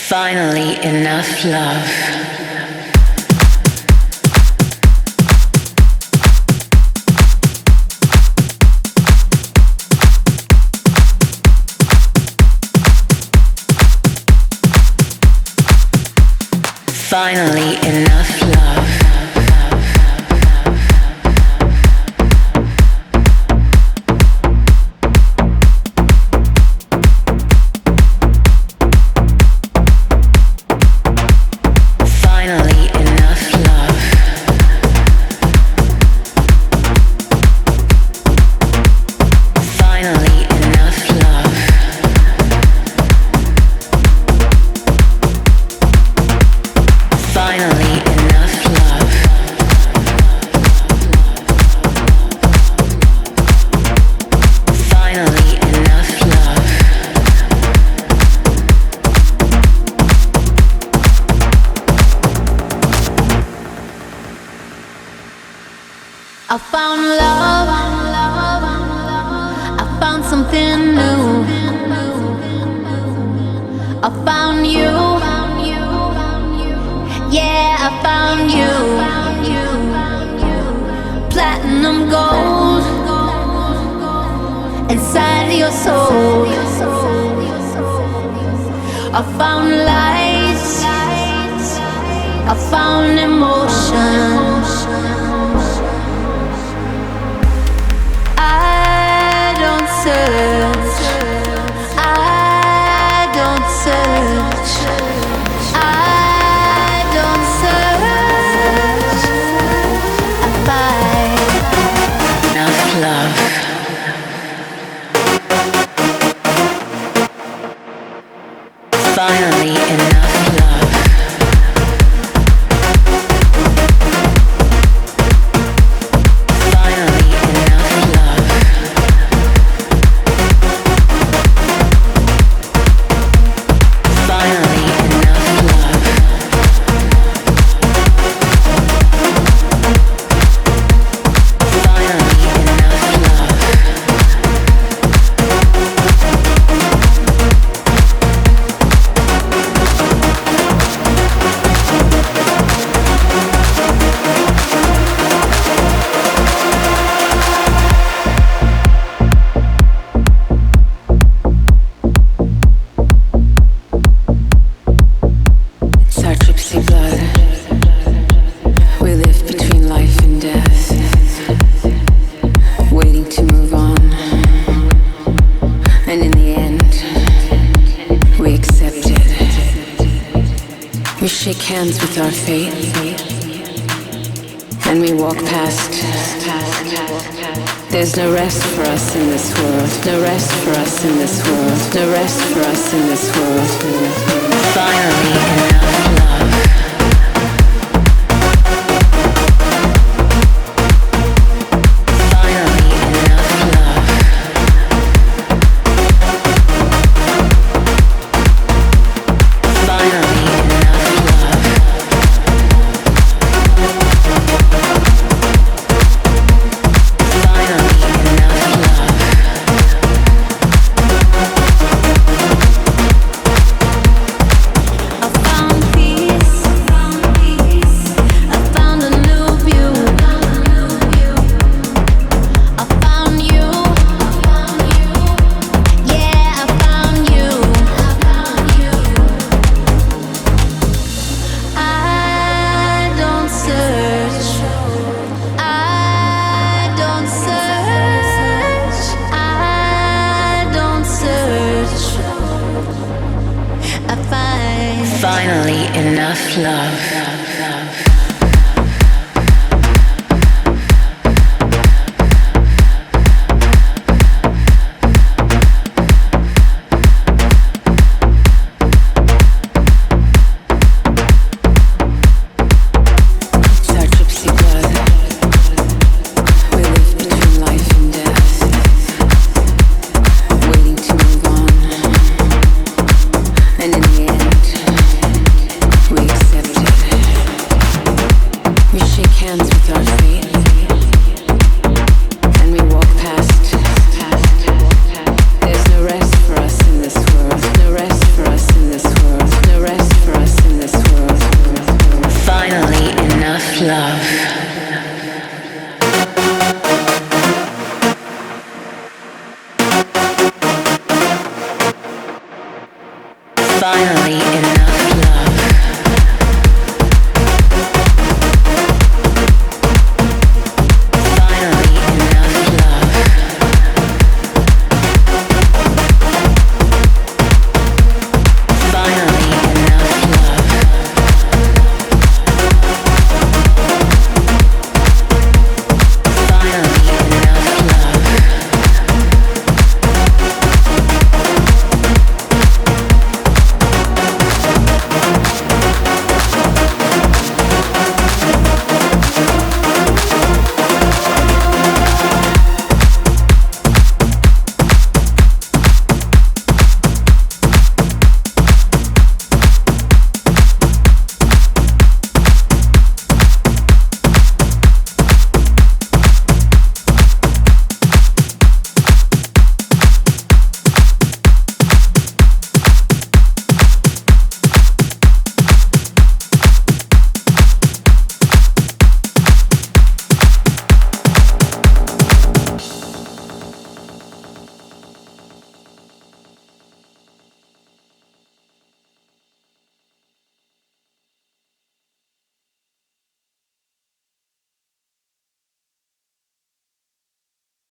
Finally, enough love. Finally, enough love. Finally, enough love. Finally, enough love. Finally, enough love. Finally, enough love. I found love, I found something new. I found you, yeah, I found you. Platinum gold inside your soul. I found light, I found emotion. I don't search, I don't search, I don't search, I find Enough love. Finally, enough love. Finally, enough love. Finally, enough love. Finally, enough love. It's our gypsy blood. We live between life and death, waiting to move on. And in the end, we accept it. We shake hands with our fate, and we walk past. There's no rest for us in this world. No rest for us in this world. No rest for us in this world. Finally, enough love. Finally, enough love. Finally, enough love. Finally, enough love. I found peace, I found a new view. I found you, yeah, I found you. I don't search, I don't search, I don't search, I find Finally, enough love. It's our gypsy blood. We live between life and death, waiting to move on. And in the end, we accept it. finally enough.